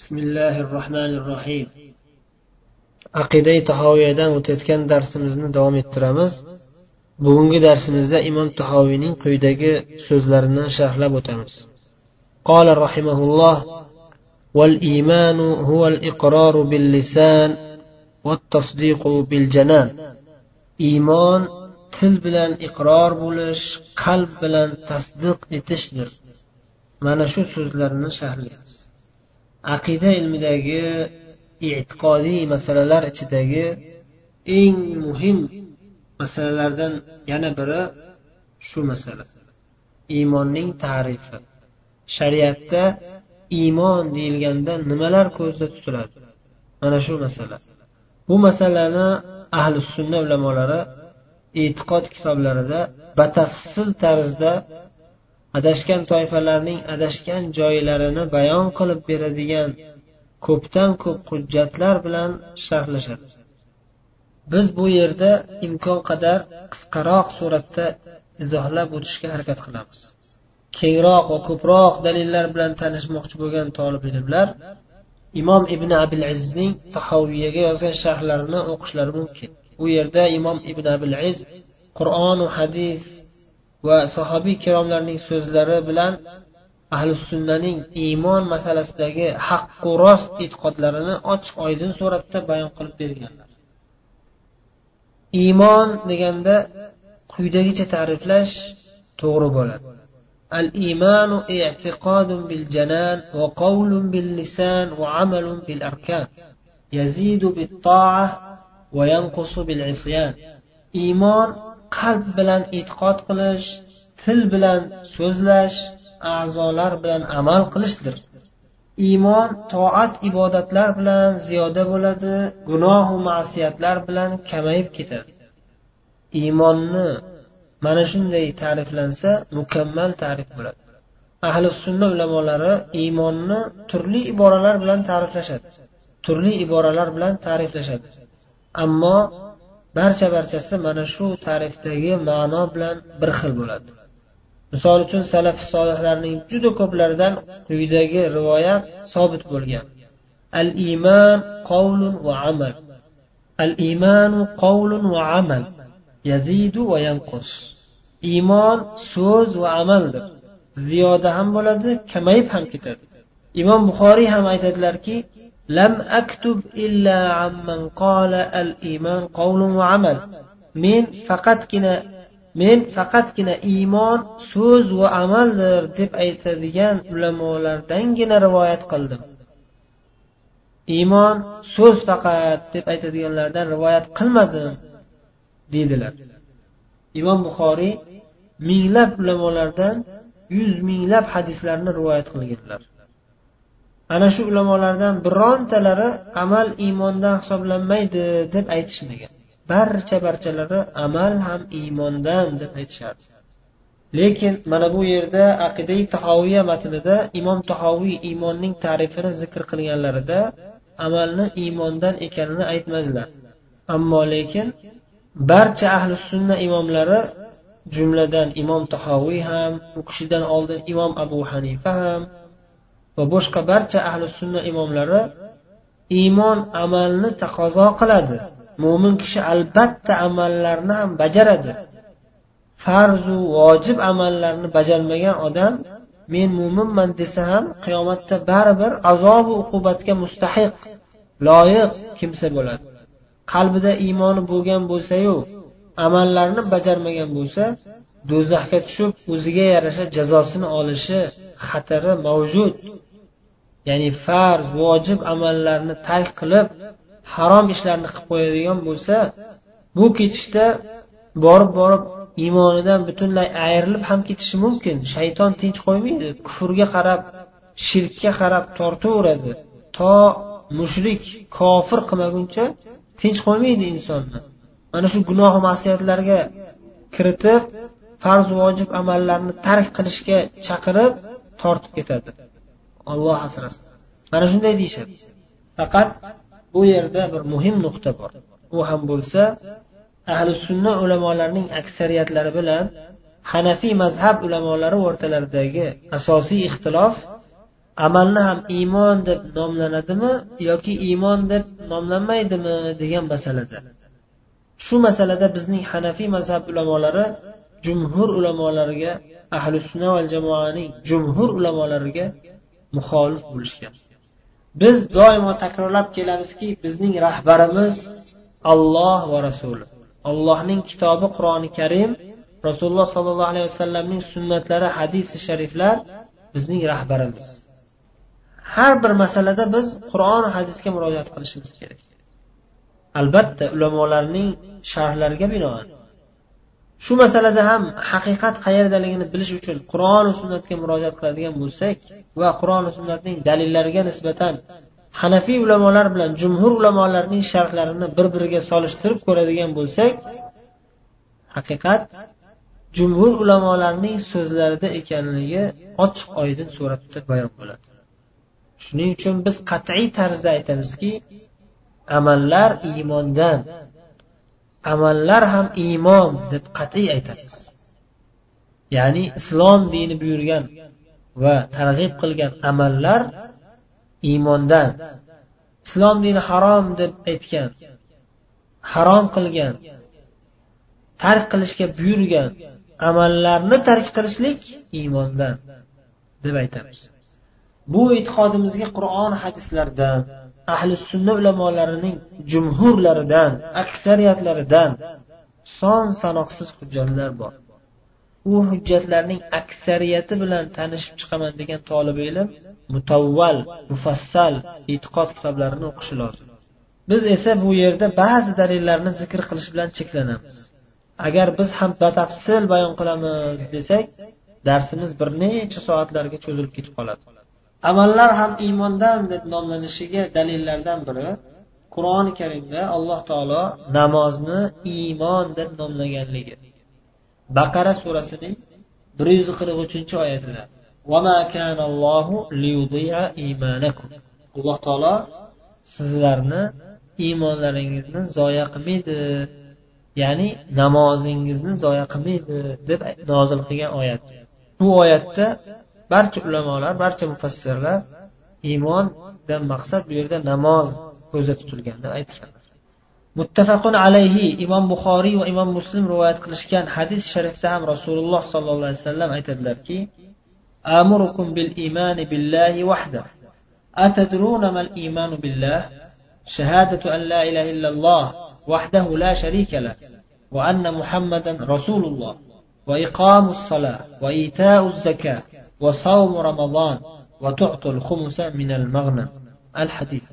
بسم الله الرحمن الرحيم. Aqida-i Tahoviyadan o'tayotgan darsimizni davom ettiramiz. Bugungi darsimizda Imom Tahoviyning quyidagi so'zlarini sharhlab o'tamiz. Qala rahimahulloh: "Wal iymanu huwal iqraru bil lisan wat tasdiqu bil janan." Iymon til bilan iqror bo'lish, qalb bilan tasdiq etishdir. Mana shu so'zlarni sharhlaymiz. Aqida ilmidagi e'tiqodiy masalalar ichidagi eng muhim masalalardan yana biri shu masala. Iymonning ta'rifi. Shariatda iymon deyilganda nimalar ko'zda tutiladi? Mana shu masala. Bu masalani ahli sunna ulamolari e'tiqod kitoblarida batafsil tarzda adashgan toifalarning adashgan joylarini bayon qilib beradigan ko'pdan ko'p hujjatlar bilan sharhlashadi. Biz bu yerda imkon qadar qisqaroq suratda izohlab o'tishga harakat qilamiz. Kengroq va ko'proq dalillar bilan tanishmoqchi bo'lgan talab ilmlar Imom Ibn Abil Izzning Tahoviyaga yozgan sharhlarini o'qishlari mumkin. Bu yerda Imom Ibn Abil Izz Qur'on va hadis va sahobiy kiromlarning so'zlari bilan ahli sunnaning iymon masalasidagi haqq va rost e'tiqodlarini ochiq oydin suratda bayon qilib berganlar. Iymon deganda quyidagicha ta'riflash to'g'ri bo'ladi. Al-iymanu i'tiqodun bil janan va qawlun bil lisan va amalun bil arkan. Yazidu bit ta'ah va yanqusu bil isyan. Iymon qalb bilan e'tiqod qilish, til bilan so'zlash, a'zolar bilan amal qilishdir. Iymon toat ibodatlar bilan ziyoda bo'ladi, gunoh va ma'siyatlar bilan kamayib ketadi. Iymonni mana shunday ta'riflansa mukammal ta'rif bo'ladi. Ahli sunna ulamolari iymonni turli iboralar bilan ta'riflashadi. Ammo barchasi mana shu ta'rifdagi ma'no bilan bir xil bo'ladi. Misol uchun salaf solihlarning juda ko'plaridan quyidagi rivoyat sobit bo'lgan. Al-iymon qawlun va amal. Al-iymonu qawlun va amal. Yazidu va yanqus. Iymon so'z va amaldir. Ziyoda ham bo'ladi, kamayib ham ketadi. Imom Buxoriy ham aytadilarki: "Lam aktub illa amman qala al-iymon qawlun va amal." Men faqatgina iymon so'z va amaldir deb aytadigan ulamolardangina rivoyat qildim. Iymon so'z faqat deb aytadiganlardan rivoyat qilmadim dedilar. Imom Buxoriy minglab ulamolardan 100 minglab hadislarni rivoyat qilganlar. Ana shu ulamolardan birontalari amal iymondan hisoblanmaydi deb aytishmagan. Barchalari amal ham iymondan deb aytishardi. Lekin mana bu yerda Aqida-i Tahoviya matnida Imom Tahoviy iymonning ta'rifini zikr qilganlarida amalni iymondan ekanini aytmadilar. Ammo lekin barcha ahli sunna imomlari, jumladan Imom Tahoviy ham, u kishidan oldin Imom Abu Hanifa ham va boshqa barcha ahli sunna imomlari iymon amalni taqozo qiladi. Mo'min kishi albatta amallarni ham bajaradi. Farz va vojib amallarni bajarmagan odam men mo'minman desa ham qiyomatda baribir azob va uqubatga mustahiq, loyiq kimsa bo'ladi. Qalbida iymoni bo'lgan bo'lsa-yu, amallarni bajarmagan bo'lsa, do'zaxga tushib o'ziga yarasha jazosini olishi xatari mavjud. Ya'ni farz, vojib amallarni tark qilib, harom ishlarni qilib qo'yadigan bo'lsa, bu ketishda borib iymonidan butunlay ayrilib ham ketishi mumkin. Shayton tinch qo'ymaydi. Kufrga qarab, shirkka qarab tortaveradi. To mushrik, kofir qilmaguncha tinch qo'ymaydi insonni. Mana shu gunoh va ma'siyatlarga kiritib, farz va vojib amallarni tark qilishga chaqirib tortib ketadi. Alloh asrasin. Mana shunday deyshadi. Faqat bu yerda bir muhim nuqta bor. U ham bo'lsa, ahli sunna ulamolarining aksariyatlari bilan Hanafiy mazhab ulamolari o'rtalaridagi asosiy ixtilof amalni ham iymon deb nomlanadimi yoki iymon deb nomlanmaydimi degan masalada. Shu masalada bizning Hanafiy mazhab ulamolari jumhur ulamolariga, ahli sunna val jamoaning jumhur ulamolariga muxolif bo'lishgan. Biz doimo takrorlab kelamizki, bizning rahbarimiz Alloh va Rasuli. Allohning kitobi Qur'oni Karim, Rasululloh sollallohu alayhi vasallamning sunnatlari, hadis-i shariflar bizning rahbarimiz. Har bir masalada biz Qur'on hadisga murojaat qilishimiz kerak. Albatta ulamolarning sharhlariga binoan. Shu masalada ham haqiqat qayerdaligini bilish uchun Qur'on va sunnatga murojaat qiladigan bo'lsak va Qur'on va sunnatning dalillariga nisbatan Hanafiy ulamolar bilan jumhur ulamolarning sharhlarini bir-biriga solishtirib ko'radigan bo'lsak, haqiqat jumhur ulamolarning so'zlarida ekanligi ochiq oydin suratda bayon bo'ladi. Shuning uchun biz qat'iy tarzda aytamizki, amallar iymondan, amallar ham iymon deb qat'iy aytamiz. Ya'ni islom dini buyurgan va targ'ib qilgan amallar iymondan. Islom dini harom deb aytgan, harom qilgan, tark qilishga buyurgan amallarni tark qilishlik iymondan deb aytamiz. Bu e'tiqodimizga Qur'on hadislardan, ahli sunna ulamolarining jumhurlaridan, aksariyatlaridan son sanoqsiz hujjatlar bor. U hujjatlarning aksariyati bilan tanishib chiqaman degan talab ilm mutavval, mufassal e'tiqod kitoblarini o'qishi lozim. Biz esa bu yerda ba'zi dalillarni zikr qilish bilan cheklanamiz. Agar biz ham batafsil bayon qilamiz desak, darsimiz bir necha soatlarga cho'zilib ketib qoladi. Amallar ham iymondan deb nomlanishiga dalillardan biri Qur'oni Karimda Alloh taolo namozni iymon deb nomlaganligi. Baqara surasining 143-oyatida "Va ma kana Allohu liyudi'a iymanakum." Alloh taolo sizlarni iymonlaringizni zoya qilmaydi, ya'ni namozingizni zoya qilmaydi deb nozil qilgan oyat. Bu oyatda barcha ulamolar, barcha mufassirlar iymondan maqsad bu yerda namoz ko'zda tutilganini aytganlar. Muttafaqun alayhi Imom Buxoriy va Imom Muslim rivoyat qilishgan hadis sharifda ham Rasululloh sollallohu alayhi vasallam aytadilarki: "Amurukum bil imani billahi wahdahu. Atadruna mal imanu billah? Shahadatu an la ilaha illalloh wahdahu la sharika lah wa anna Muhammadan rasululloh wa iqamus salah wa ita'uz zakah va savm Ramazon va tu'tul khumsa min al-maghnam." Al-hadis.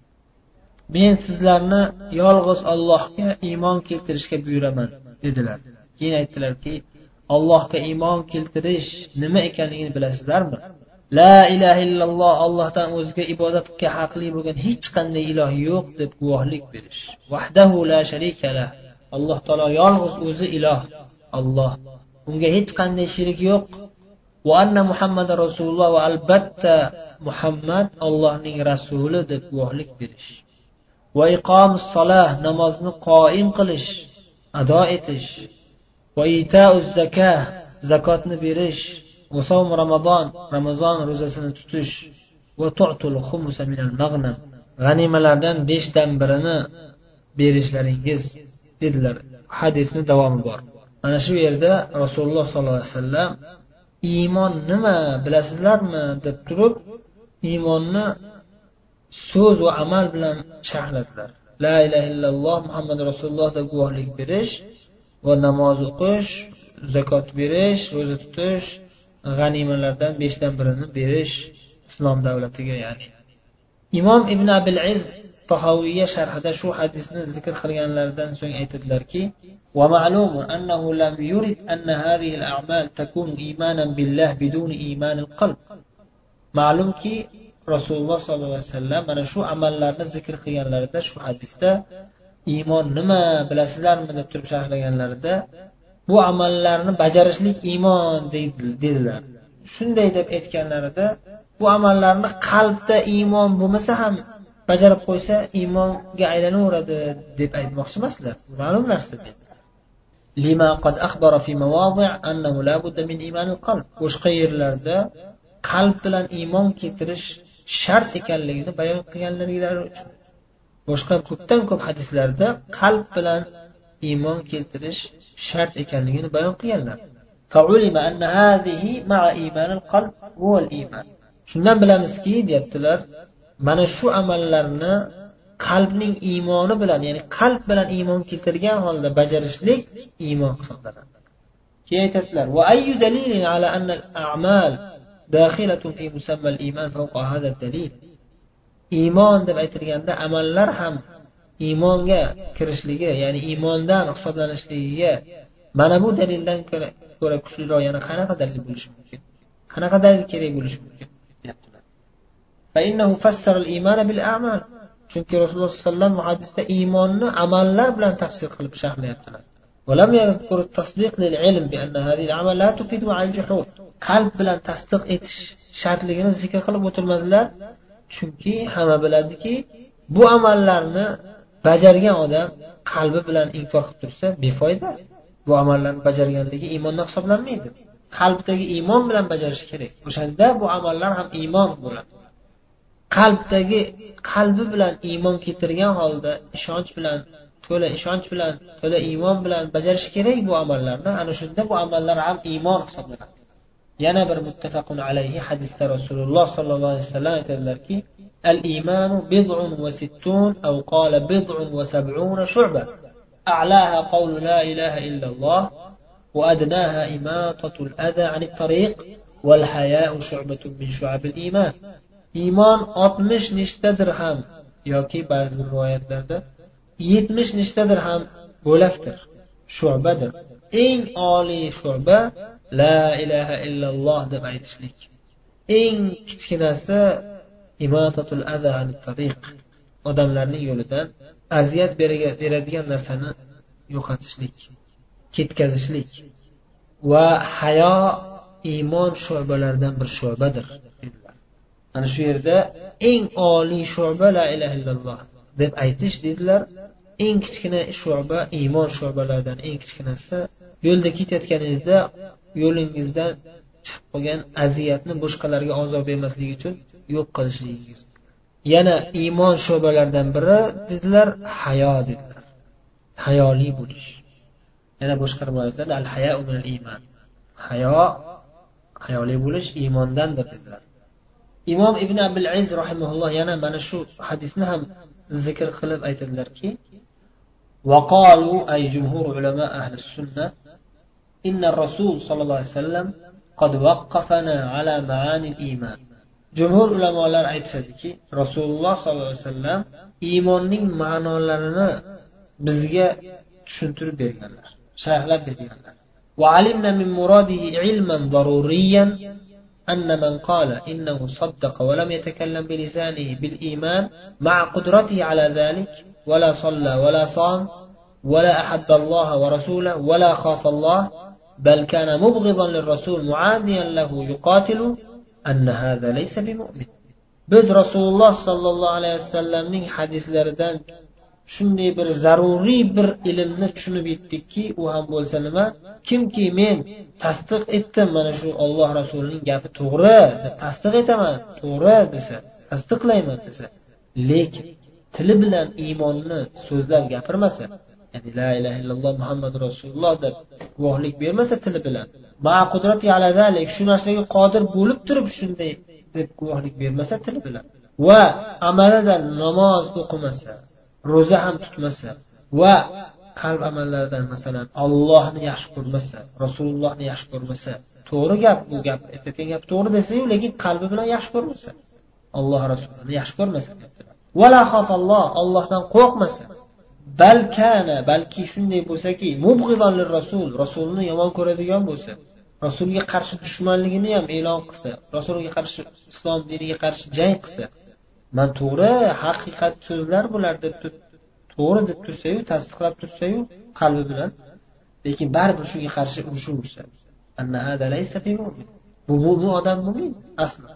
Men sizlarni yolg'iz Allohga iymon keltirishga buyuraman dedilar. Keyin aytdilarki, Allohga iymon keltirish nima ekanligini bilasizlarmi? La ilaha illalloh, Allohdan o'zga ibodatga haqli bo'lgan hech qanday iloh yo'q deb guvohlik berish. Vahdahu la sharika lah. Alloh taolo yolg'iz o'zi iloh, Alloh. Unga hech qanday shirik yo'q. Va anna Muhammadar rasululloh, va albatta Muhammad Allohning rasuli deb guvohlik berish. Va iqomus solah, namozni qoim qilish, ado etish. Va ita'uz zakah, zakotni berish. Va savm Ramazon, Ramazon ro'zasini tutish. Va tu'tul khumsa min al-maghnam, g'animalardan 5dan birini berishlaringiz dedilar. Hadisning davomi bor. Mana shu yerda Rasululloh sollallohu alayhi vasallam iymon nima bilasizlarmi deb turib, iymonni so'z va amal bilan sharhladilar. La ilaha illalloh Muhammad rasululloh deb guvohlik berish va namoz o'qish, zakot berish, ro'za tutish, g'animalardan 5dan birini berish islom davlatiga, ya'ni. Imom Ibn Abil Izz Tahoviyya sharhida shu hadisni zikr qilganlaridan so'ng aytadilarki: "Va ma'lum annahu lam yurid anna hadhihi al-a'mal takun imanan billah bidun iman al-qalb." Ma'lumki Rasululloh sollallohu alayhi vasallam mana shu amallarni zikr qilganlarida, shu hadisda iymon nima bilasizlarmi deb turib sharhlaganlarida, bu amallarni bajarishlik iymon dedilar. Shunday deb aytganlarida, bu amallarni qalbda iymon bo'lmasa ham bajarib qo'ysa iymonga aylanaveradi deb aytmoqchi emaslar. Ma'lum narsa. Lima qad akhbara fi mawadi' annahu la budda min iman al-qalb. Boshqa yerlarda qalb bilan iymon keltirish shart ekanligini bayon qilganliklari uchun. Boshqa ko'pdan ko'p hadislarda qalb bilan iymon keltirish shart ekanligini bayon qilganlar. Fa'ulima anna hadhihi ma'a iman al-qalb huwa al-iman. Shundan bilamizki, deyaptilar, mana shu amallarni qalbning iymoni bilan, ya'ni qalb bilan iymon keltirgan holda bajarishlik iymon hisoblanadi. Keyin aytadilar: "Va ayyu dalilin ala anna al-a'mal dakhilatun fi musamma al-iman fawqa hadha ad-dalil." Iymon deb aytilganda amallar ham iymonga kirishligi, ya'ni iymondan hisoblanishligiga mana bu dalildan ko'ra kuchliroq yana qanaqa dalil bo'lishi mumkin? Qanaqa dalil kerak bo'lishi mumkin? deyaptilar. Fa innahu fassara al-iymana bil a'mal. Chunki Rasululloh sollallohu alayhi vasallam hadisda iymonni amallar bilan tafsir qilib sharhlayaptilar. Va lam yadhkur at-tasdiq lil ilm bi anna hadhihi al-amal la tufidu al-juhud. Qalb bilan tasdiq etish shartligini zikr qilib o'tirmadilar. Chunki hamma biladiki, bu amallarni bajargan odam qalbi bilan inkor qilib tursa befoyda. Bu amallarni bajarganligi iymondan hisoblanmaydi. Qalbdagi iymon bilan bajarish kerak. O'shanda bu amallar ham iymon bo'ladi. Qalbi bilan iymon keltirgan holda ishonch bilan to'la iymon bilan bajarish kerak bu amallarni. Ana shunda bu amallar ham iymon hisoblanadi. Yana bir muttafaqun alayhi hadisda Rasululloh sollallohu alayhi vasallam aytadilarki: "Al-iymanu bid'un wa sittun aw qala bid'un wa sab'una shu'ba. A'laha qawlu la ilaha illa Allah wa adnaha imatatu al-adha 'an at-tariq wal haya'u shu'batun min shu'abil iman." Iymon 60 nechtadir ham yoki ba'zi rivoyatlarda 70 nechtadir ham bo'lakdir, shu'badir. Eng oliy shu'ba la ilaha illalloh deb aytishlik. Eng kichkinasi imatatul adha anit tariq, odamlarning yo'lidan aziyat beradigan narsani yo'qotishlik, ketkazishlik. Va hayo iymon shu'balaridan bir shu'badir dedilar. Mana shu yerda eng oliy shu'ba la ilaha illalloh deb aytish dedilar. Eng kichkina shu'ba iymon shu'balaridan eng kichkinasi yo'lda ketayotganingizda yo'lingizdan chiqib qolgan aziyatni boshqalarga azob bermasligi uchun yo'q qilishligingiz. Yana iymon shu'balaridan biri dedilar, hayo dedilar. Hayoli bo'lish. Yana boshqa rivoyatlarda al-haya'u minal iymon. Hayoli bo'lish iymondandir dedilar. Imom Ibn Abil Iz rahimahulloh yana mana shu hadisni ham zikr qilib aytadilarki: "Waqalu ay jumhur ulama ahli sunnah inna ar-rasul sallallohu alayhi vasallam qad waqqafana ala ma'ani al-iman." Jumhur ulamolar aytishadiki, Rasululloh sallallohu alayhi vasallam iymonning ma'nolarini bizga tushuntirib berganlar, sharhlab berganlar. Wa alimna min muradihi ilman daruriyan أن من قال إنه صدق ولم يتكلم بلسانه بالإيمان مع قدرته على ذلك ولا صلى ولا صام ولا أحب الله ورسوله ولا خاف الله بل كان مبغضا للرسول معاديا له يقاتل أن هذا ليس بمؤمن. biz Rasululloh sollallohu alayhi vasallamning hadislaridan shunday bir zaruriy bir ilmni tushunib yetdikki, u ham bo'lsa nima? Kimki men tasdiq etdim, mana shu Alloh rasulining gapi to'g'ri deb tasdiq etaman, to'g'ri desa, tasdiqlayman desa, lekin tili bilan iymonni so'zlab gapirmasa, ya'ni la ilaha illalloh Muhammadur rasululloh deb guvohlik bermasa tili bilan, ma qudrati ala zalik, shu narsaga qodir bo'lib turib shunday deb guvohlik bermasa tili bilan, va amalida namoz o'qimasa, ro'za ham tutmasa va qalb amallaridan masalan Allohni yaxshi ko'rmasa, Rasulullohni yaxshi ko'rmasa, to'g'ri gap bu gap, aytgan gap to'g'ri desa-yu, lekin qalbi bilan yaxshi ko'rmasa, Alloh Rasulini yaxshi ko'rmasa, wala xafalloh, Allohdan qo'rqmasa, balki shunday bo'lsaki, mubghidan lir-rasul, Rasulni yomon ko'radigan bo'lsa, Rasulga qarshi dushmanligini ham e'lon qilsa, Rasulga qarshi, islom diniga qarshi jang qilsa, man to'g'ri, haqiqat so'zlar bular deb to'g'ri deb tursa-yu, tasdiqlab tursa-yu qalbi bilan, lekin baribir shunga qarshi urushaversa, anna hada laysa bimu'min. Bu odam mu'min aslan.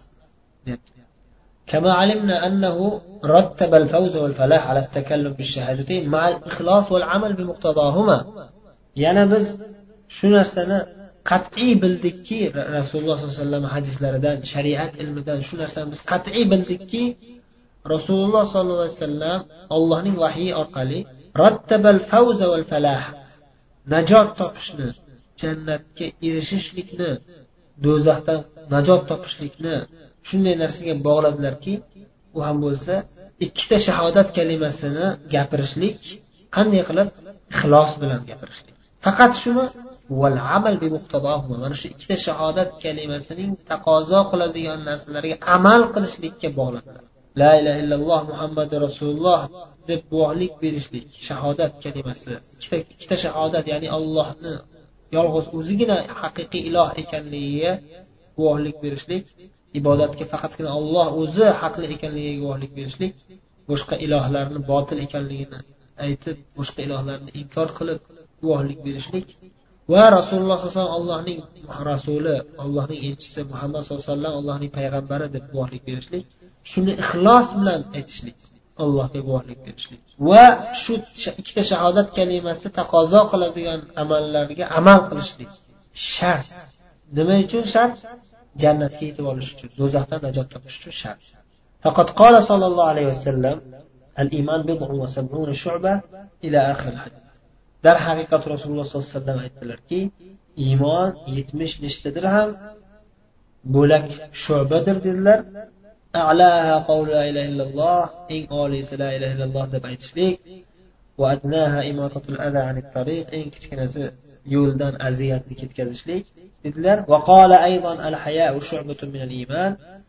Kama alimna annahu rattaba al-fawz wal-falah ala at-takallum bish-shahadatayn ma'a al-ikhlas wal-amal bi muqtadahuma. Yana biz shu narsani qat'iy bildikki, rasululloh sollallohu alayhi vasallam hadislaridan, shariat ilmidan shu narsani biz qat'iy bildikki, rasululloh sollallohu alayhi vasallam Allohning vahyi orqali rattabal fawza val falah, najot topishni, jannatga erishishlikni, do'zaxdan najot topishlikni shunday narsaga bog'ladilarki, u ham bo'lsa ikkita shahodat kalimasini gapirishlik, qanday qilib ixlos bilan gapirishlik. Faqat shuni val amal bi muqtadohu, mana shu ikkita shahodat kalimasining taqozo qiladigan narsalarga amal qilishlikka bog'ladilar. La ilaha illalloh Muhammadur rasululloh deb guvohlik berishlik, shahodat kalimasi, ikkita shahodat, ya'ni Allohni yolg'iz o'zigina haqiqiy iloh ekanligiga guvohlik berishlik, ibodatga faqatgina Alloh o'zi haqli ekanligiga guvohlik berishlik, boshqa ilohlarni botil ekanligini aytib, boshqa ilohlarni inkor qilib guvohlik berishlik va rasululloh sollallohu alayhi vasallam Allohning rasuli, Allohning elchisi, Muhammad sollallohu alayhi vasallam Allohning payg'ambari deb guvohlik berishlik, shuni ixlos bilan aytishlik, Allohga guvohlik berishlik va shu ikkita shahodat kalimasi taqozo qiladigan amallarga amal qilishlik shart. Nima uchun shart? Jannatga yetib olish uchun, do'zaxdan najot topish uchun shart. Faqat qala sallallohu alayhi vasallam al-iman bid'un wa sab'un shu'ba ila akhir hadis. Dar haqiqat Rasululloh sollallohu alayhi vasallam aytdilarki, iymon 70 nechtadir ham bo'lak shu'badir dedilar. A'laha qawlu la ilaha illalloh, eng oliysi la ilaha illalloh deb aytishlik, va adnaha imatatul adha anit tariq, eng kichkinasi yo'ldan aziyatni ketkazishlik dedilar. Va qala aydan al haya'u shu'batun min al iman,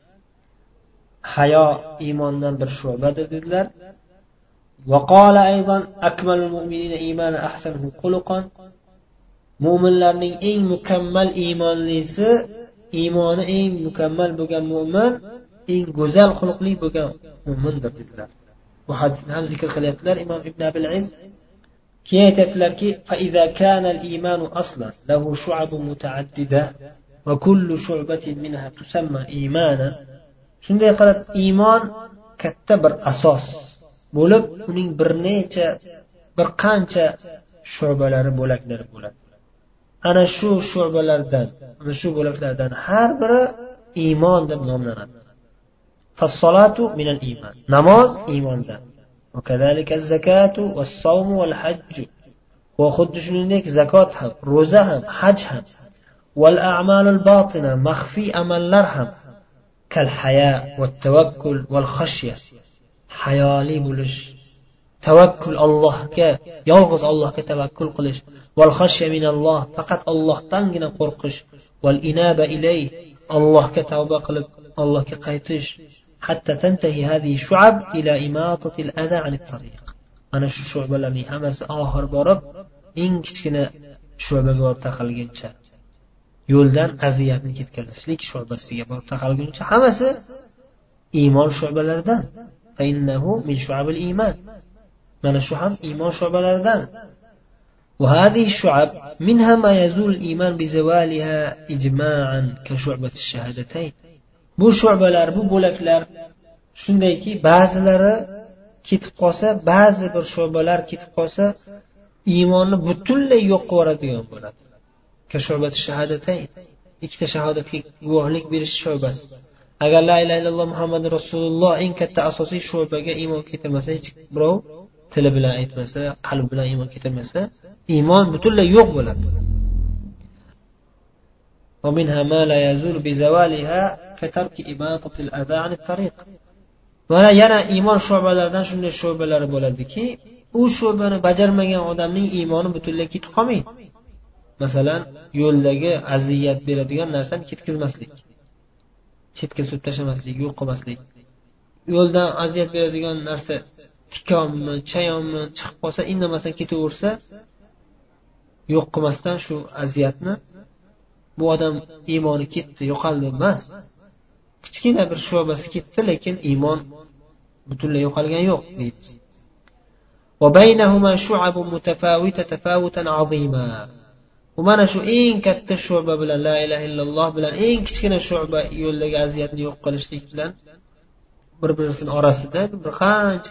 hayo iymondan bir shu'badir dedilar. Va qala aydan akmalul mu'minina imanan ahsanuhum khuluqan, mu'minlarning eng mukammal iymonlisi, iymoni eng mukammal bo'lgan mu'min eng go'zal xuluqli bo'lgan mu'mindir dedilar. Bu hadisni ham zikr qilyaptilar Imom Ibn Abil Iz. Keyin aytadilarki, fa iza kana al-iman aslan lahu shu'abun mutaaddida va kullu shu'batin minha tusamma imanan. Shunday qilib iymon katta bir asos bo'lib, uning bir qancha shu'balari, bo'laklari bo'ladi. Ana shu shu'balardan, ana shu bo'laklardan har biri iymon deb nomlanadi. Fas-solatu minal iymon. Namoz iymondan. Va kazalika az-zakatu was-sawmu wal-hajj. Va xuddi shuningdek zakot ham, roza ham, haj ham. Wal a'malul batina, maxfi amallar ham. Kal haya va tawakkul wal khashya. Hayoli bo'lish, tavakkul Allohga, yolg'iz Allohga tavakkul qilish, wal khashya minalloh, faqat Allohdangina qo'rqish, wal inaba ilayh, Allohga tavba qilib Allohga qaytish. Hatta tantahi hadhihi shu'ab ila imatati al-adha 'an at-tariq. Ana shu shu'balarning hammasi oxir borib eng kichkina shu'baga borib taqalguncha, yo'ldan aziyatni ketkazishlik shu'basiga borib taqalguncha hammasi iymon shu'balaridan. Fa innahu min shu'abil iymon. Mana shu ham iymon shu'balaridan. Va hadhihi shu'ab minha ma yazul al-iymon bi zawaliha ijma'an ka shu'bati ash-shahadatayn. Bu shu'balar, bu bo'laklar shundayki, ba'zilari ketib qolsa, ba'zi bir shu'balar ketib qolsa, iymonni butunlay yo'q qilib yuboradigan bo'ladi. Ka shu'bati shahadatayn, ikkita shahodatga guvohlik berish shu'basi. Agar la ilaha illalloh Muhammadur rasululloh eng katta asosiy shu'baga iymon keltirmasa, hech birov tili bilan aytmasa, qalbi bilan iymon keltirmasa, iymon butunlay yo'q bo'ladi. Va minha ma la yazul bi zawaliha ka tarki imatati al-adha 'an at-tariq. Mana yana iymon shu'balaridan shunday shu'balari bo'ladiki, u shu'bani bajarmagan odamning iymoni butunlay ketib qolmaydi. Masalan, yo'ldagi aziyat beradigan narsani ketkazmaslik, chetga surib tashlamaslik, yo'q qilmaslik. Yo'ldan aziyat beradigan narsa tikonmi, chayonmi chiqib qolsa, indamasdan ketaversa, yo'q qilmasdan shu aziyatni, bu odam iymoni ketdi, yo'qoldi emas. Kichkina bir shu'basi ketdi, lekin iymon butunlay yo'qolgani yo'q deymiz. Va baynahuma shu'abun mutafawita tafawutan 'azima. Bu mana shu eng katta shu'ba bilan la ilaha illalloh bilan eng kichkina shu'ba, yo'ldagi aziyatni yo'q qilishlik bilan bir-birisining orasida bir qancha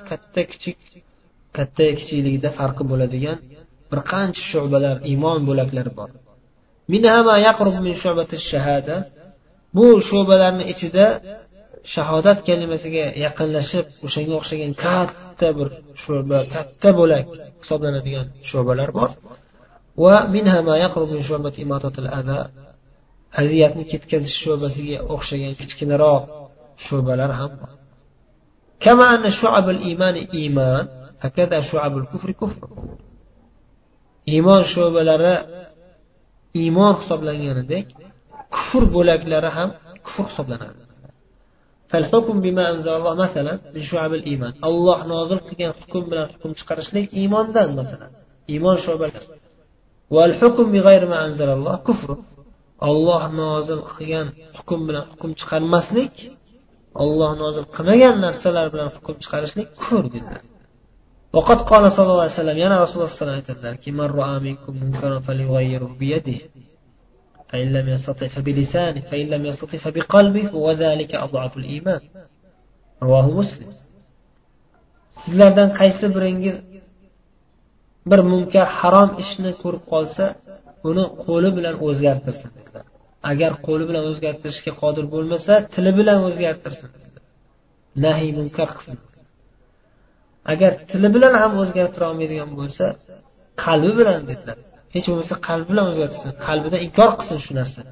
katta kichikligida farqi bo'ladigan bir qancha shu'balar, iymon bo'laklari bor. minha ma yaqrub min shu'bati ash-shahada, bu shu'balarning ichida shahodat kalimasiga yaqinlashib o'shanga o'xshagan katta bir shu'ba, katta bo'lak hisoblanadigan shu'balar bor. Va minha ma yaqrub min shu'bati imatatil adha, aziyatni ketkazish shu'basiga o'xshagan kichkinaroq shu'balar ham bor. Kama anna shu'abul iymani iymon, hakada shu'abul kufri kufr. Iymon shu'balari iymon hisoblanganidek, kufr bo'laklari ham kufr hisoblanadi. فالحكم بما أنزل الله مثلا من شعب الإيمان. الله نازل قilgan hukm bilan hukm chiqarishlik iymondan masalan. Iymon shu'balari. والحكم بغير ما أنزل الله كفر. Allah nozil qilgan hukm bilan hukm chiqarmaslik, Allah nozil qilmagan narsalar bilan hukm chiqarishlik kufr dedilar. وقد قال صلى الله عليه وسلم yana Rasululloh sallallohu alayhi vasallam aytadilar ki man ra'a minkum munkaran falyughayyirhu bi yadihi فإن لم يستطع فبلسانه فإن لم يستطع فبقلبه وذلك أضعف الإيمان. رواه مسلم. Sizlardan qaysi biringiz bir munkar harom ishni ko'rib qolsa, uni qo'li bilan o'zgartirsin dedilar. Agar qo'li bilan o'zgartirishga qodir bo'lmasa, tili bilan o'zgartirsin dedilar. Nahiy munkar qilsin. Agar tili bilan ham o'zgartira olmaydigan bo'lsa, qalbi bilan dedilar. Hech bo'lmasa qalbi bilan o'zgartirsin, qalbida inkor qilsin shu narsani.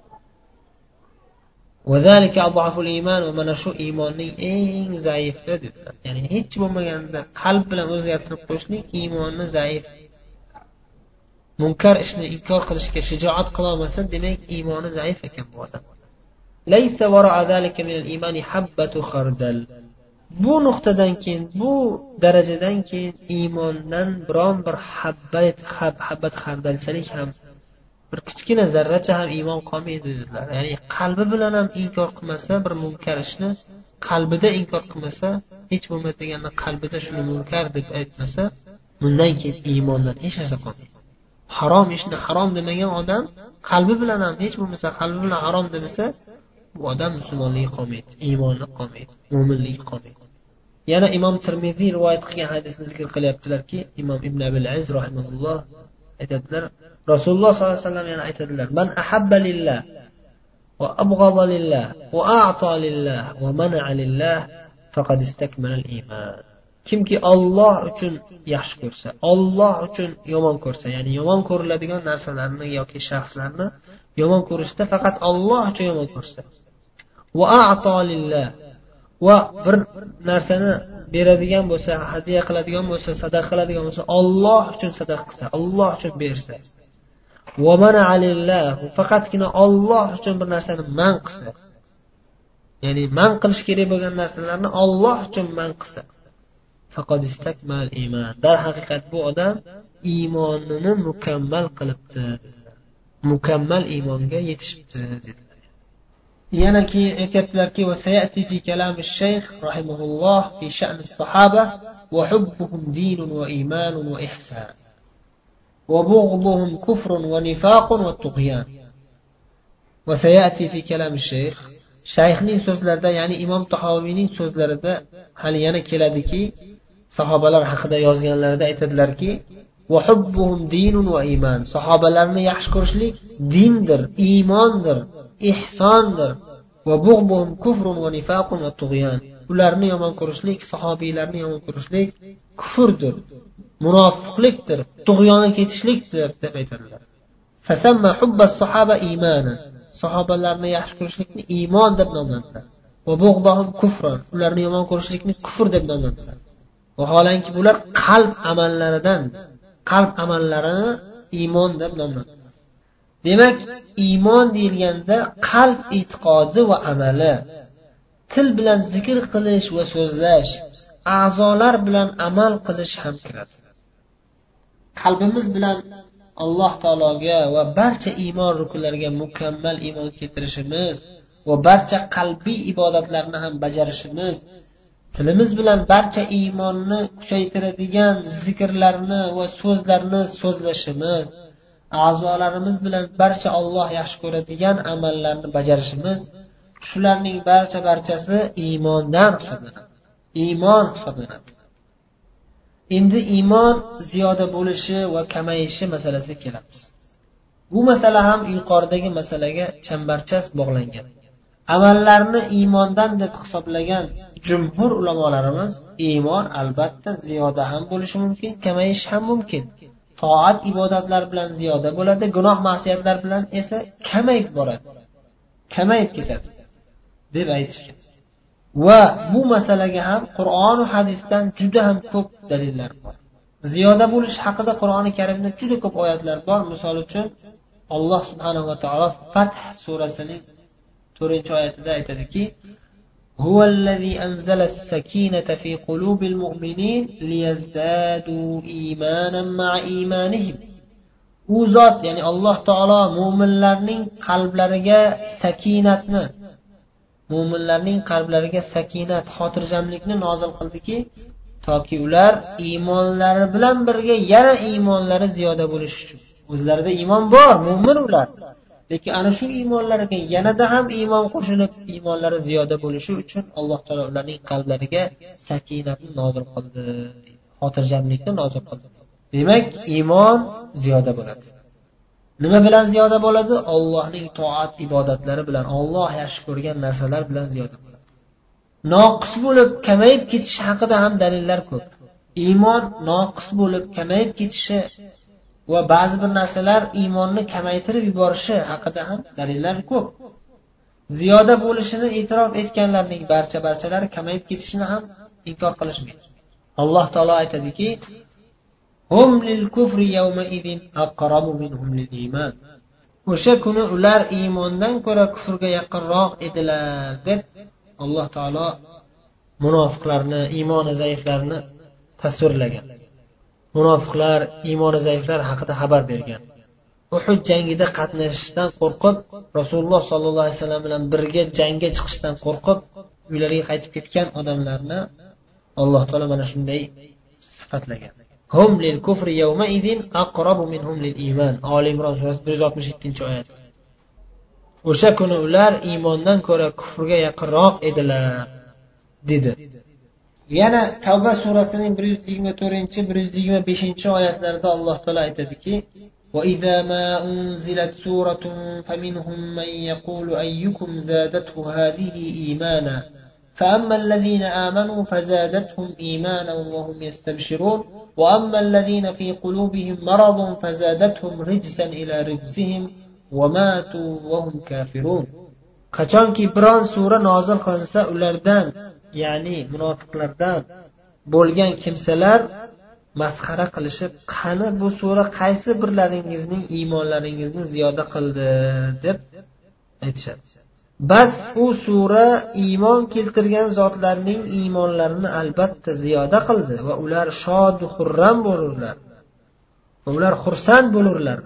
Vazalika adhaful iymon, va mana shu iymonning eng zaifi dedilar. Ya'ni hech bo'lmaganda qalb bilan o'zgartirib qo'yishlik iymonni zaif. Munkar ishni inkor qilishga shijoat qila olmasa, demak iymoni zaif ekan bu odam. Laysa wara'a zalika min al-iymani habbatu khardal. Bu nuqtadan keyin, bu darajadan keyin iymondan biron bir habbat xardalchalik ham, bir kichkina zarracha ham iymon qolmaydi dedilar. Ya'ni qalbi bilan ham inkor qilmasa, bir munkar ishni qalbida inkor qilmasa, hech bo'lmasa deganda qalbida shuni munkar deb aytmasa, bundan keyin iymondan hech narsa qolmaydi. Harom ishni harom demagan odam qalbi bilan ham hech bo'lmasa qalbi bilan harom demasa, bu odam musulmonligi qolmaydi, iymoni qolmaydi, mo'minligi qolmaydi. Yana Imom Tirmiziy rivoyat qilgan hadisni zikr qilyaptilarki, Imom Ibn Abil Aziz rahimahulloh aytadilar, Rasululloh sollallohu alayhi vasallam yana aytadilar, man ahabba lillah va abghada lillah va a'ta lillah va mana'a lillah faqad istakmala al-iymon. Kimki Alloh uchun yaxshi ko'rsa, Alloh uchun yomon ko'rsa, ya'ni yomon ko'riladigan narsalarni yoki shaxslarni yomon ko'rishda faqat Alloh uchun yomon ko'rsa, va a'ta lillah, va bir narsani beradigan bo'lsa, hadiya qiladigan bo'lsa, sadaqa qiladigan bo'lsa, Alloh uchun sadaqa qilsa, Alloh uchun bersa, va mana'a lillah, faqatgina Alloh uchun bir narsani man qilsa, ya'ni man qilish kerak bo'lgan narsalarni Alloh uchun man qilsa, faqad istakmal iymon. Dar haqiqat bu odam iymonini mukammal qilibdi. Mukammal iymonga yetishibdi dedilar. Yana keyin aytibdilarki, va sayati fi kalam ash-shaykh rahimahulloh fi sha'n as-sahaba wa hubbuhum dinun wa imanun wa ihsan wa bughduhum kufrun wa nifaqun wa tughyan. Va sayati fi kalam ash-shaykh, shayxning so'zlarida, ya'ni Imom Tahoviyning so'zlarida hali yana keladiki, sahobalar haqida yozganlarida aytadilarki, va hubbuhum dinun va iymon. Sahobalarni yaxshi ko'rishlik dindir, iymondir, ihsondir. Va bughduhum kufrun va nifaqun va tughyan. Ularni yomon ko'rishlik, sahobiylarni yomon ko'rishlik kufrdir, munofiqlikdir, tug'yonga ketishlikdir deb aytadilar. Fasamma hubbas sahaba iymana. Sahobalarni yaxshi ko'rishlikni iymon deb nomladilar. Va bughduhum kufran. Ularni yomon ko'rishlikni kufr deb nomladilar. Vaholanki bular qalb amallaridan, qalb amallarini iymon deb nomladi. Demak, iymon deyilganda qalb e'tiqodi va amali, til bilan zikr qilish va so'zlash, a'zolar bilan amal qilish ham kiradi. Qalbimiz bilan Alloh taologa va barcha iymon rukunlariga mukammal iymon keltirishimiz va barcha qalbiy ibodatlarni ham bajarishimiz, tilimiz bilan barcha iymonni kuchaytiradigan zikrlarni va so'zlarni so'zlashimiz, a'zolarimiz bilan barcha Alloh yaxshi ko'radigan amallarni bajarishimiz, shularning barchasi iymondan hisoblanadi. Iymon hisoblanadi. Endi iymon ziyoda bo'lishi va kamayishi masalasiga kelamiz. Bu masala ham yuqoridagi masalaga chambarchas bog'langan. Amallarni iymondan deb hisoblagan jumhur ulamolarimiz, iymon albatta ziyoda ham bo'lishi mumkin, kamayishi ham mumkin. Toat ibodatlar bilan ziyoda bo'ladi, gunoh ma'siyatlar bilan esa kamayib boradi, kamayib ketadi deb aytishgan. Va bu masalaga ham Qur'on va hadisdan juda ham ko'p dalillar bor. Ziyoda bo'lish haqida Qur'oni Karimda juda ko'p oyatlar bor. Misol uchun Alloh subhanahu va taolo Fath surasining 4-oyatida aytadiki: "Huvallazi anzalas sakinata fi qulubil mu'minin liyazdadu imanan ma'a imanihim." U zot, ya'ni Alloh taolo mu'minlarning qalblariga sakinat, xotirjamlikni nozil qildiki, toki ular iymonlari bilan birga yana iymonlari ziyoda bo'lishi uchun. O'zlarida iymon bor, mu'min ular. Lekin ana shu iymonlariga yanada ham iymon qo'shilib, iymonlari ziyoda bo'lishi uchun Alloh taolo ularning qalblariga sakinatni nozil qildi, xotirjamlikni nozil qildi. Demak, iymon ziyoda bo'ladi. Nima bilan ziyoda bo'ladi? Allohning toat ibodatlari bilan, Alloh yaxshi ko'rgan narsalar bilan ziyoda bo'ladi. Noqis bo'lib, kamayib ketishi haqida ham dalillar ko'p. Iymon noqis bo'lib, kamayib ketishi va ba'zi bir narsalar iymonni kamaytirib yuborishi haqida ham dalillar ko'p. Ziyoda bo'lishini e'tirof etganlarning barchalari kamayib ketishini ham inkor qilishmaydi. Alloh taolo aytadiki: "Hum lil kufri yawma idin aqrabu minhum lil iman." O'sha kuni ular iymondan ko'ra kufrga yaqinroq edilar deb Alloh taolo munofiqlarni, iymoni zaiflarni tasvirlagan. Munofiqlar, iymoni zaiflar haqida xabar bergan. Uhud jangida qatnashishdan qo'rqib, Rasululloh sollallohu alayhi vasallam bilan birga jangga chiqishdan qo'rqib, uylariga qaytib ketgan odamlarni Alloh taolo mana shunday sifatlagan. Hum lil kufri yawma idin aqrabu minhum lil iman. Ali Imron surasi 167-oyat. O'sha kuni ular iymondan ko'ra kufrga yaqinroq edilar dedi. Yana Tavba surasining 124-125 oyatlarida Alloh taolo aytadiki: "Va idza ma unzilat suratun faminhum man yaqulu ayyukum zadathu hadhihi imana فأما الذين آمنوا فزادتهم إيمانا وهم يستبشرون وأما الذين في قلوبهم مرض فزادتهم رجسا إلى رجسهم وماتوا وهم كافرون." Qachonki biron sura nozil qilinsa, ulardan, ya'ni munofiqlardan bo'lgan kimsalar masxara qilishib, qani bu sura qaysi birlaringizning iymonlaringizni ziyoda qildi deb aytishadi. Bas u sura iymon keltirgan zotlarning iymonlarini albatta ziyoda qildi va ular shod va xurram bo'lurlar. Ular xursand bo'lurlar.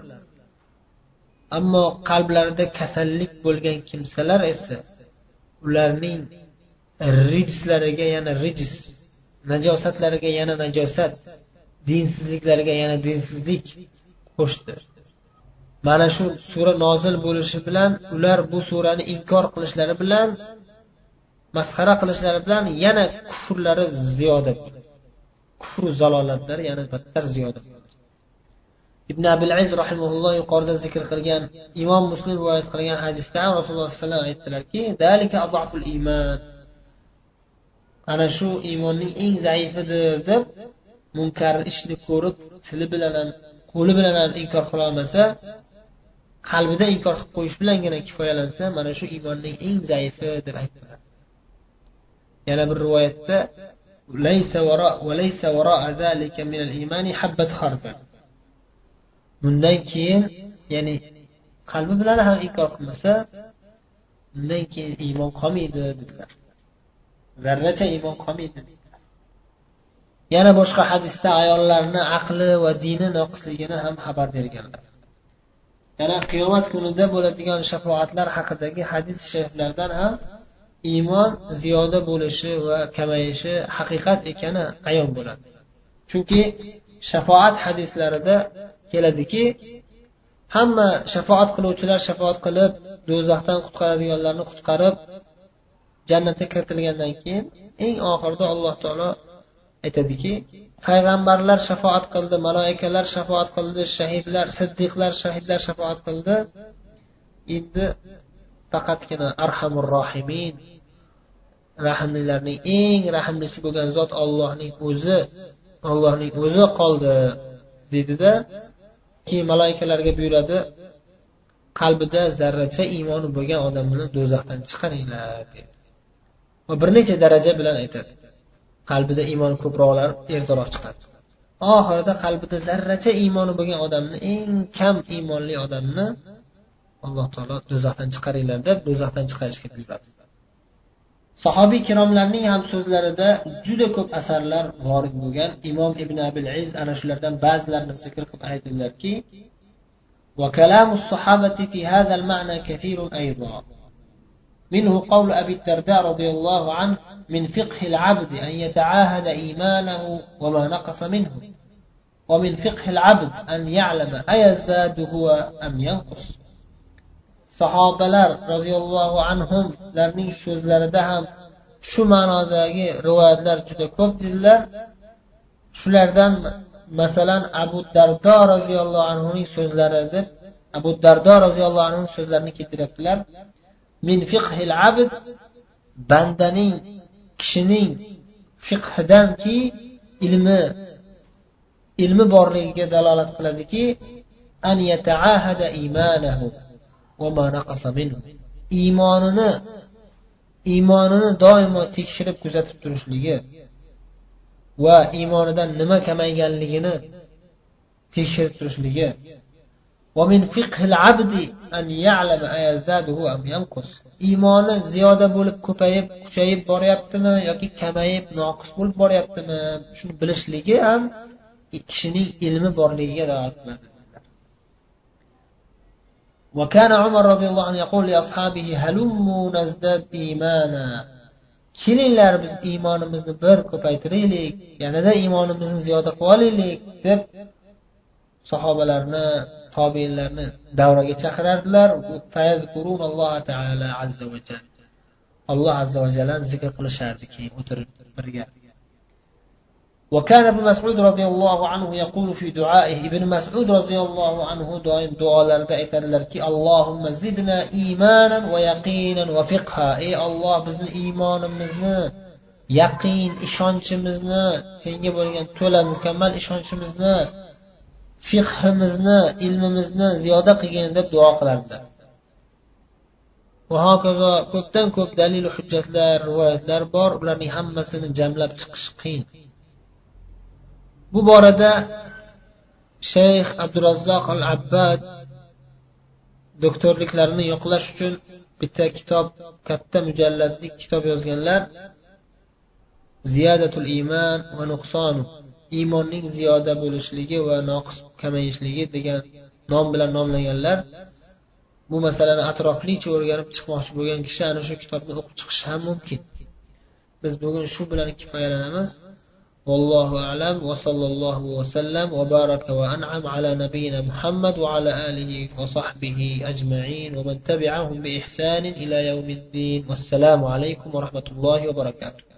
Ammo qalblarida kasallik bo'lgan kimsalar esa ularning rijslariga yana rijs, najosatlariga yana najosat, dinsizliklariga yana dinsizlik qo'shdi. Mana shu sura nozil bo'lishi bilan ular bu surani inkor qilishlari bilan, masxara qilishlari bilan yana kufrlari ziyoda bo'ldi. Kufr va zalolatlari yana battar ziyoda bo'ldi. Ibn Abil Aziz rahimahulloh yuqorida zikr qilgan, Imom Muslim rivoyat qilgan hadisda Rasululloh sollallohu alayhi vasallam aytdilarki: "Dalika adaful iymon." Ana shu iymonning eng zaifidir deb munkar ishni ko'rib, tili bilan ham, qo'li bilan ham inkor qila olmasa, qalbida inkor qilib qo'yish bilangina kifoyalansa, mana shu iymonning eng zaifi deb aytdilar. Yana bir rivoyatda: "Laysa wara'a zalika min al-imani habbat khardal." Bundan keyin, ya'ni qalbi bilan ham inkor qilmasa, undan keyin iymon qolmaydi dedilar. Zarracha iymon qolmaydi. Yana boshqa hadisda ayollarning aqli va dini noqisligini ham xabar berganlar. Yana qiyomat kunida bo'ladigan shafoatlar haqidagi hadis shariflardan ham iymon ziyoda bo'lishi va kamayishi haqiqat ekani ayon bo'ladi. Chunki shafoat hadislarida keladiki, hamma shafoat qiluvchilar shafoat qilib, do'zaxdan qutqaradiganlarni qutqarib, jannatga kiritilgandan keyin eng oxirida Alloh taolo aytadiki, payg'ambarlar shafoat qildi, maloikalar shafoat qildi, shahidlar, siddiqlar, shahidlar shafoat qildi. Endi faqatgina arhamur rohimin, rahimlilarning eng rahimlisi bo'lgan zot Allohning o'zi qoldi dedida, keyin maloikalarga buyuradi, qalbida zarracha iymoni bo'lgan odamni do'zaxdan chiqaringlar dedi. Va bir necha daraja bilan aytadi. Qalbida iymon ko'proqlar ertaroq chiqadi. Oxirida qalbida zarracha iymoni bo'lgan odamni, eng kam iymonli odamni Alloh taolo do'zaxdan chiqaringlar deb do'zaxdan chiqarishga buyuradi. Sahobiy kiromlarning ham so'zlarida juda ko'p asarlar vorid bo'lgan. Imom Ibn Abil Iz ana shulardan ba'zilarini zikr qilib aytdilarki: "Va kalamus sahabati fi hadha al-ma'na kathirun aydan. منه قول أبي الدرداء رضي الله عنه من فقه العبد أن يتعاهد إيمانه وما نقص منه ومن فقه العبد أن يعلم أيزداد هو أم ينقص." Sahobalar roziyallohu anhum larning so'zlarida ham shu ma'nodagi rivoyatlar juda ko'p dedilar. Shulardan masalan Abu Dardo roziyallohu anhuning so'zlari deb Abu Dardo roziyallohu anhu so'zlarini keltiribdilar. Min fiqhil abd, bandaning, kishining fiqhidanki ilmi borligiga dalolat qiladiki, an yata'ahada iymanahu va ma naqasa minhu, iymonini doimo tekshirib kuzatib turishligi va iymonidan nima kamayganligini tekshirib turishligi. Va min fiqhil abdi an ya'lama ayazdaduhu am yanqus, iymoni ziyoda bo'lib ko'payib kuchayib boryaptimi yoki kamayib noqis bo'lib boryaptimi, shuni bilishligi ham kishining ilmi borligiga dalolat qiladi. وكان عمر رضي الله عنه يقول لأصحابه هلموا نزداد إيمانا, kelinglar biz iymonimizni bir ko'paytiraylik, yanada iymonimizni ziyoda qilib olaylik deb sahobalarni, tobiinlarni davraga chaqirardilar. Fayazkurunalloha taala azza va jalla, Alloh azza va jallani zikr qilishardi keyin o'tirib birga. وكان ابن مسعود رضي الله عنه يقول في دعائه, ابن مسعود رضي الله عنه doim duolarida aytadilarki, Allohumma zidna imanan va yaqinan va fiqha, ey Alloh bizni iymonimizni, yaqin ishonchimizni, senga bo'lgan to'la mukammal ishonchimizni, fiqhimizni, ilmimizni ziyoda qilgin deb duo qilardilar. Va hokazo ko'pdan ko'p dalil va hujjatlar, rivoyatlar bor, ularning hammasini jamlab chiqish qiyin. Bu borada Shayx Abdurazzoq al-Abbad doktorliklarini yo'qlash uchun bitta kitob, katta mujalladlik kitob yozganlar. Ziyadatul iymon va nuqsonu, iymonning ziyoda bo'lishligi va noqis kamayishligi degan nom bilan nomlaganlar. Bu masalani atroflicha o'rganib chiqmoqchi bo'lgan kishi ana shu kitobni o'qib chiqishi ham mumkin. Biz bugun shu bilan kifoyalanamiz. والله أعلم وصلى الله وسلم وبارك وأنعم على نبينا محمد وعلى آله وصحبه أجمعين ومن تبعهم بإحسان إلى يوم الدين. والسلام عليكم ورحمة الله وبركاته.